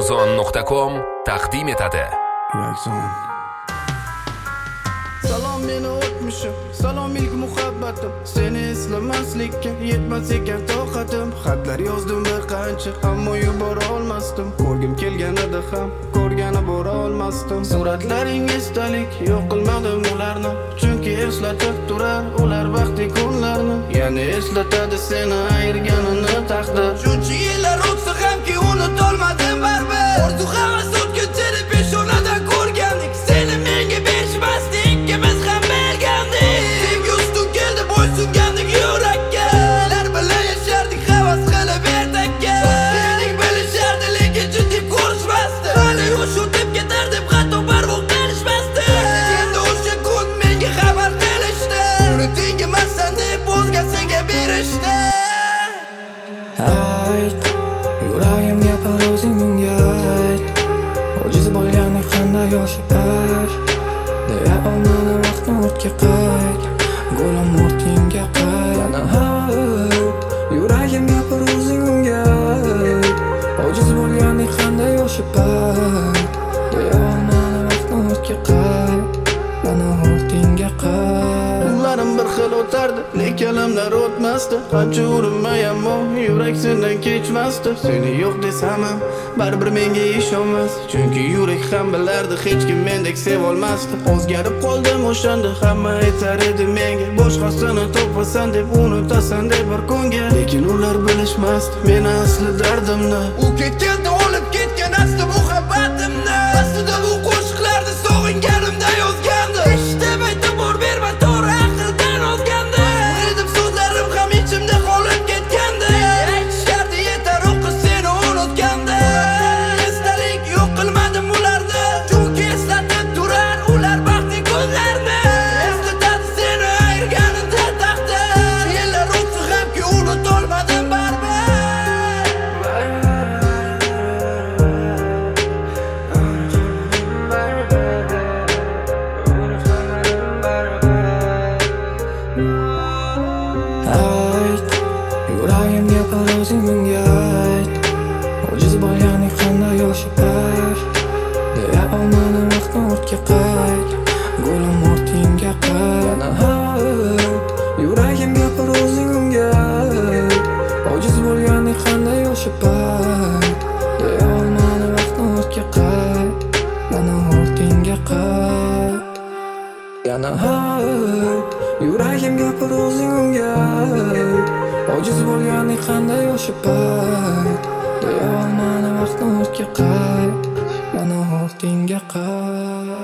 Amazon.com taqdim etadi. Salom meni o'tmishim, salom ilk muhabbatim. Seni eslamaslikka yetmas ekan toqatim. Xatlar yozdim bir qancha, ammo yubora olmasdim. Ko'rgim kelganida ham ko'rgani bora olmasdim. Suratlaring esdalik, yo'q qilmadim ularni, chunki eslatib turar ular vaqti kunlarni. Yana eslatadi seni ayirganini taqdir. Shuncha yillar o'tsa hamki unutolmadim baribir. Orzu havas o'tkinchini peshonadan ko'rgandik. Seni menga berishmasding, ikimiz ham bergandik. Sevgi ustun keldi, bo'ysungandik yurakka. Ular bilan yashardik, havas qilib ertakka. Sening bilishardi, lekin jiddiy ko'rishmasdi. Hali yo'sh o'tib ketar deb hatto barvoq berishmasdi. Endi o'sha kun menga xabar qilishdi. Unuting emassan deb o'zgasiga berishdi. Ayt, yuragim gapir o'zing unga ayt. Ojiz bo'lgani qanday yoshi bor, deya olmani vaqtni o'tga qayt. Go'lim o'rtingga qayt. Yana ayt, yuragim gapir o'zing unga ayt. Ojiz bo'lgani qanday yoshi bor, deya olmani vaqtni o'tga qayt. Yana o'rtingga qayt. Kunlarim bir xil o'tardi, lekin alamlar o'tmasdi. Qancha urinmay ammo yurak sendan kechmasdi. Seni yo'q desam ham baribir menga ishonmas, chunki yurak ham bilardi hech kim mendek sevolmasdi. O'zgarib qoldim o'shanda, hamma aytar edi menga boshqasini topasan deb, unutasan deb bir kunga. Lekin ular bilishmasdi meni asli dardimni. U ketganda olib ketgan asli muhabbatimni. Aslida bu qo'shiqlarni sog'inganimda yozgandi. Eshitib aytib bor berma, to'g'ri aqldan ozgandi. Unedim so'zlarim ham ichimda qolib ketgandi. Aytishardi yetar o'qish seni unutgandi. Esdalik yo'q qilmadim ularni, chunki eslatib turar ular baxtli kunlarni. Eslatadi seni ayirganida taqdir. Yillar o'tsa hamki unutolmadim baribir. Ayt, yuragim gapir o'zing unga ayt. Ojiz bo'lgani qanday yoshi bor, deya olmani vaqtni o'tga qayt. Go'lim o'rtingga qayt. Yana ayt, yuragim gapir o'zing unga ayt. Ojiz bo'lgani qanday yoshi bor, deya olmani vaqtni o'tga qayt. Yana o'rtingga qayt. Yana ayt, yuragim gapir o'zing unga ayt. Ojiz bo'lgani qanday yoshi bor, deya olmani vaqtni o'tga qayt. Yana o'rtingga qayt.